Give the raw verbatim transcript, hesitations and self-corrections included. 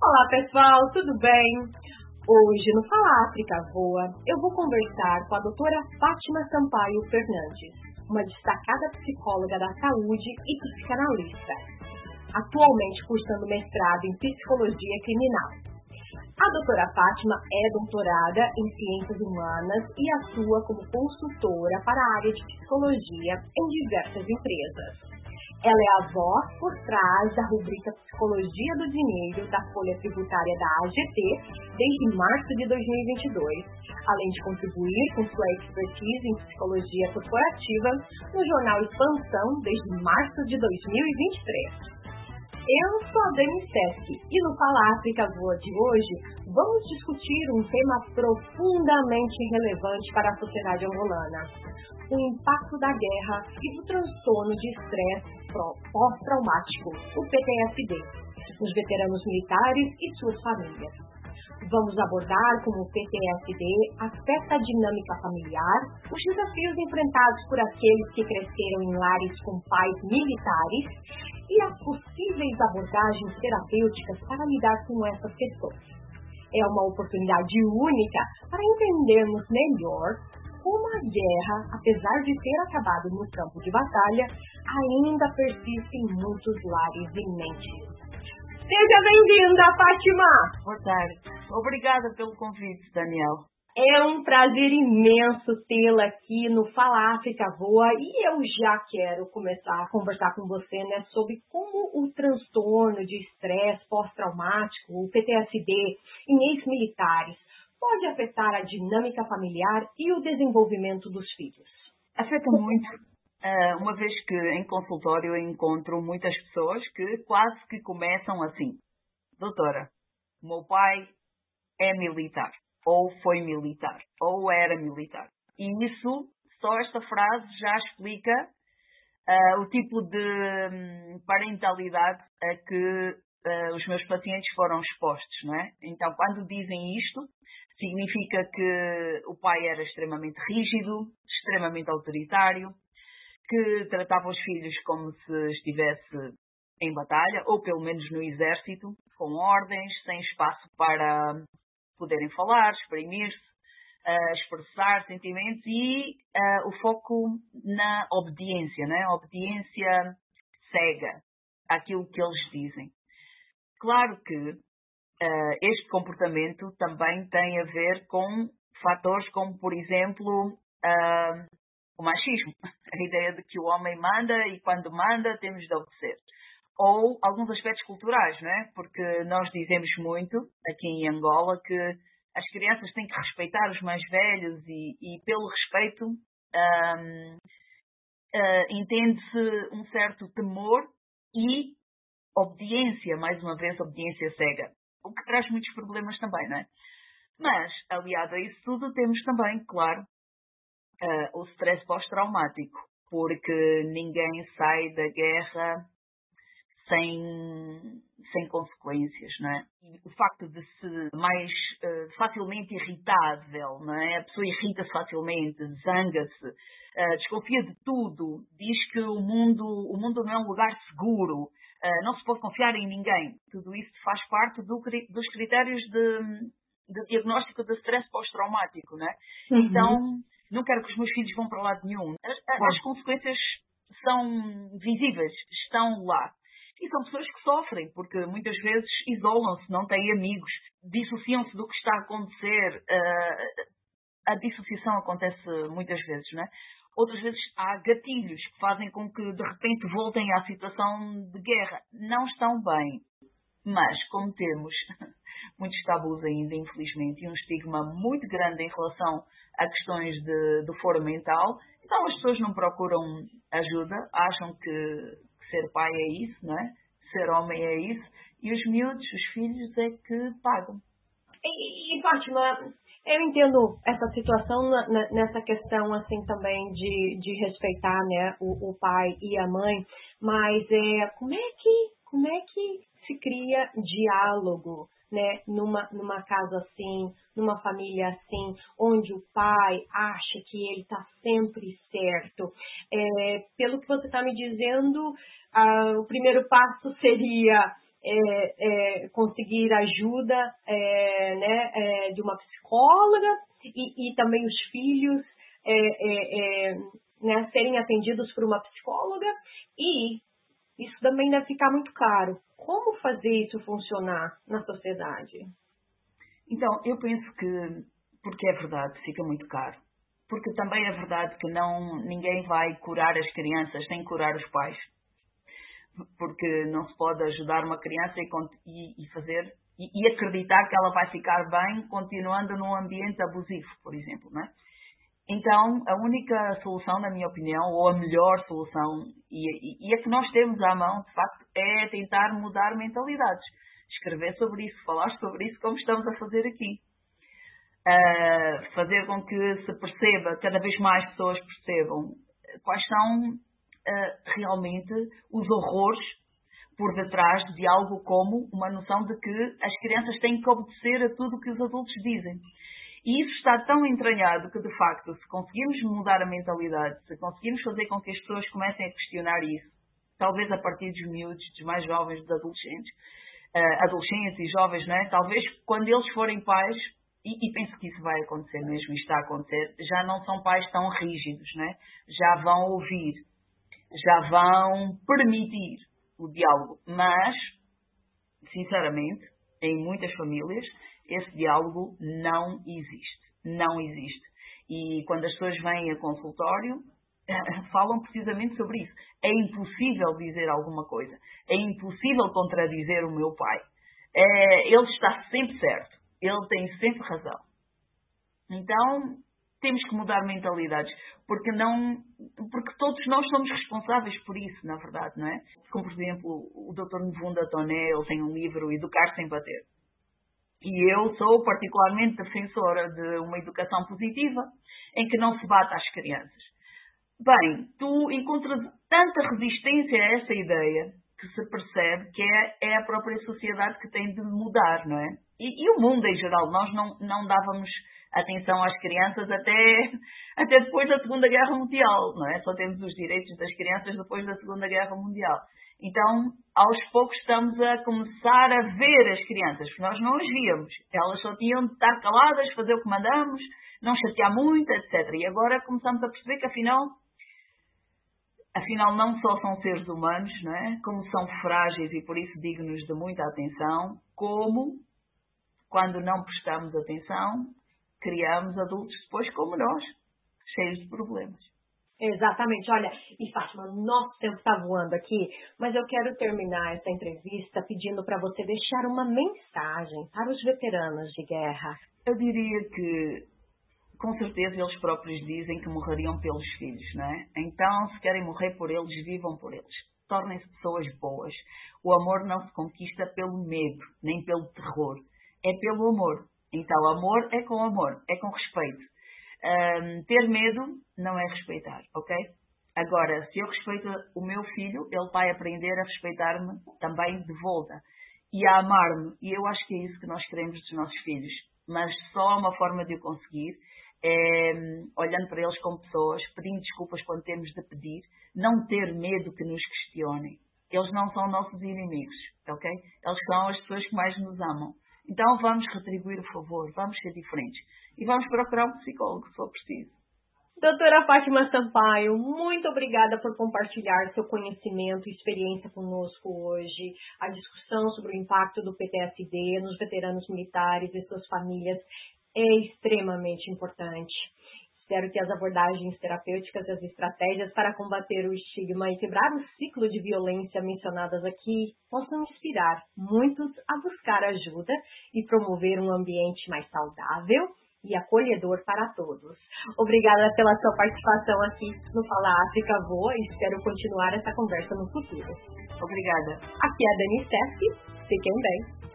Olá pessoal, tudo bem? Hoje no Fala África Voa eu vou conversar com a doutora Fátima Sampaio Fernandes, uma destacada psicóloga da saúde e psicanalista, atualmente cursando mestrado em psicologia criminal. A doutora Fátima é doutorada em ciências humanas e atua como consultora para a área de psicologia em diversas empresas. Ela é a voz por trás da rubrica Psicologia do Dinheiro da Folha Tributária da A G T desde março de dois mil e vinte e dois, além de contribuir com sua expertise em psicologia corporativa no jornal Expansão desde março de dois mil e vinte e três. Eu sou a Dani Sesc e no Fala África Voa de hoje vamos discutir um tema profundamente relevante para a sociedade angolana: o impacto da guerra e do transtorno de estresse pós-traumático, o P T S D, nos veteranos militares e suas famílias. Vamos abordar como o P T S D afeta a dinâmica familiar, os desafios enfrentados por aqueles que cresceram em lares com pais militares e as possíveis abordagens terapêuticas para lidar com essas questões. É uma oportunidade única para entendermos melhor como a guerra, apesar de ter acabado no campo de batalha, ainda persiste em muitos lares e mentes. Seja bem-vinda, Fátima! Boa tarde. Obrigada pelo convite, Daniel. É um prazer imenso tê-la aqui no Fala África Voa e eu já quero começar a conversar com você, né, sobre como o transtorno de estresse pós-traumático, o P T S D, em ex-militares, pode afetar a dinâmica familiar e o desenvolvimento dos filhos. Afeta muito, uma vez que em consultório eu encontro muitas pessoas que quase que começam assim: doutora, o meu pai é militar, ou foi militar, ou era militar. E isso, só esta frase já explica uh, o tipo de um, parentalidade a que uh, os meus pacientes foram expostos, não é? Então, quando dizem isto, significa que o pai era extremamente rígido, extremamente autoritário, que tratava os filhos como se estivesse em batalha, ou pelo menos no exército, com ordens, sem espaço para poderem falar, exprimir-se, uh, expressar sentimentos e uh, o foco na obediência, né? Obediência cega àquilo que eles dizem. Claro que uh, este comportamento também tem a ver com fatores como, por exemplo, uh, o machismo. A ideia de que o homem manda e quando manda temos de obedecer. Ou alguns aspectos culturais, não é? Porque nós dizemos muito aqui em Angola que as crianças têm que respeitar os mais velhos e, e pelo respeito um, uh, entende-se um certo temor e obediência, mais uma vez, obediência cega, o que traz muitos problemas também, não é? Mas, aliado a isso tudo, temos também, claro, uh, o stress pós-traumático, porque ninguém sai da guerra sem, sem consequências, não é? E o facto de ser mais uh, facilmente irritável, não é? A pessoa irrita-se facilmente, zanga-se, uh, desconfia de tudo, diz que o mundo, o mundo não é um lugar seguro, uh, não se pode confiar em ninguém. Tudo isso faz parte do, dos critérios de, de diagnóstico de stress pós-traumático, não é? Uhum. Então, não quero que os meus filhos vão para lado nenhum. As, as consequências são visíveis, estão lá. E são pessoas que sofrem, porque muitas vezes isolam-se, não têm amigos, dissociam-se do que está a acontecer. A dissociação acontece muitas vezes, não é? Outras vezes há gatilhos que fazem com que de repente voltem à situação de guerra. Não estão bem. Mas, como temos muitos tabus ainda, infelizmente, e um estigma muito grande em relação a questões de, do foro mental, então as pessoas não procuram ajuda, acham que ser pai é isso, não é? Ser homem é isso. E os miúdos, os filhos, é que pagam. E, e Fátima, eu entendo essa situação na, na, nessa questão, assim, também de, de respeitar, né, o, o pai e a mãe, mas é, como é que, como é que se cria diálogo, né, numa, numa casa assim, numa família assim, onde o pai acha que ele está sempre certo. É, pelo que você está me dizendo, ah, o primeiro passo seria é, é, conseguir ajuda é, né, é, de uma psicóloga e, e também os filhos é, é, é, né, serem atendidos por uma psicóloga, e isso também deve ficar muito caro. Como fazer isso funcionar na sociedade? Então, eu penso que, porque é verdade, fica muito caro. Porque também é verdade que não, ninguém vai curar as crianças sem curar os pais. Porque não se pode ajudar uma criança e, e fazer, e, e acreditar que ela vai ficar bem continuando num ambiente abusivo, por exemplo, não é? Então, a única solução, na minha opinião, ou a melhor solução, e, e, e a que nós temos à mão, de facto, é tentar mudar mentalidades. Escrever sobre isso, falar sobre isso, como estamos a fazer aqui. Uh, fazer com que se perceba, cada vez mais pessoas percebam quais são uh, realmente os horrores por detrás de algo como uma noção de que as crianças têm que obedecer a tudo o que os adultos dizem. E isso está tão entranhado que, de facto, se conseguirmos mudar a mentalidade, se conseguirmos fazer com que as pessoas comecem a questionar isso, talvez a partir dos miúdos, dos mais jovens, dos adolescentes, uh, adolescentes e jovens, não é? Talvez quando eles forem pais, e, e penso que isso vai acontecer mesmo, e está a acontecer, já não são pais tão rígidos, não é? Já vão ouvir, já vão permitir o diálogo, mas, sinceramente, em muitas famílias, esse diálogo não existe. Não existe. E quando as pessoas vêm a consultório, falam precisamente sobre isso. É impossível dizer alguma coisa. É impossível contradizer o meu pai. É, ele está sempre certo. Ele tem sempre razão. Então, temos que mudar mentalidades. Porque, não, porque todos nós somos responsáveis por isso, na verdade, não é? Como, por exemplo, o doutor Nvunda Toné, ele tem um livro, Educar Sem Bater. E eu sou particularmente defensora de uma educação positiva em que não se bata às crianças. Bem, tu encontras tanta resistência a essa ideia que se percebe que é, é a própria sociedade que tem de mudar, não é? E, e o mundo em geral. Nós não, não dávamos atenção às crianças até, até depois da Segunda Guerra Mundial, não é? Só temos os direitos das crianças depois da Segunda Guerra Mundial. Então, aos poucos estamos a começar a ver as crianças, porque nós não as víamos. Elas só tinham de estar caladas, fazer o que mandamos, não chatear muito, etcétera. E agora começamos a perceber que afinal, afinal não só são seres humanos, não é? Como são frágeis e por isso dignos de muita atenção, como, quando não prestamos atenção, criamos adultos depois como nós, cheios de problemas. Exatamente. Olha, e Fátima, nosso tempo está voando aqui, mas eu quero terminar essa entrevista pedindo para você deixar uma mensagem para os veteranos de guerra. Eu diria que, com certeza, eles próprios dizem que morreriam pelos filhos, não é? Então, se querem morrer por eles, vivam por eles. Tornem-se pessoas boas. O amor não se conquista pelo medo, nem pelo terror. É pelo amor. Então, amor é com amor, é com respeito. Um, ter medo não é respeitar, ok? Agora, se eu respeito o meu filho, ele vai aprender a respeitar-me também de volta e a amar-me, e eu acho que é isso que nós queremos dos nossos filhos, mas só há uma forma de o conseguir, é, olhando para eles como pessoas, pedindo desculpas quando temos de pedir, não ter medo que nos questionem. Eles não são nossos inimigos, ok? Eles são as pessoas que mais nos amam. Então vamos retribuir o favor, vamos ser diferentes. E vamos procurar um psicólogo, se for preciso. Doutora Fátima Sampaio, muito obrigada por compartilhar seu conhecimento e experiência conosco hoje. A discussão sobre o impacto do P T S D nos veteranos militares e suas famílias é extremamente importante. Espero que as abordagens terapêuticas e as estratégias para combater o estigma e quebrar o ciclo de violência mencionadas aqui possam inspirar muitos a buscar ajuda e promover um ambiente mais saudável e acolhedor para todos. Obrigada pela sua participação aqui no Fala África Voa e espero continuar essa conversa no futuro. Obrigada. Aqui é a Dani Sesc. Fiquem bem.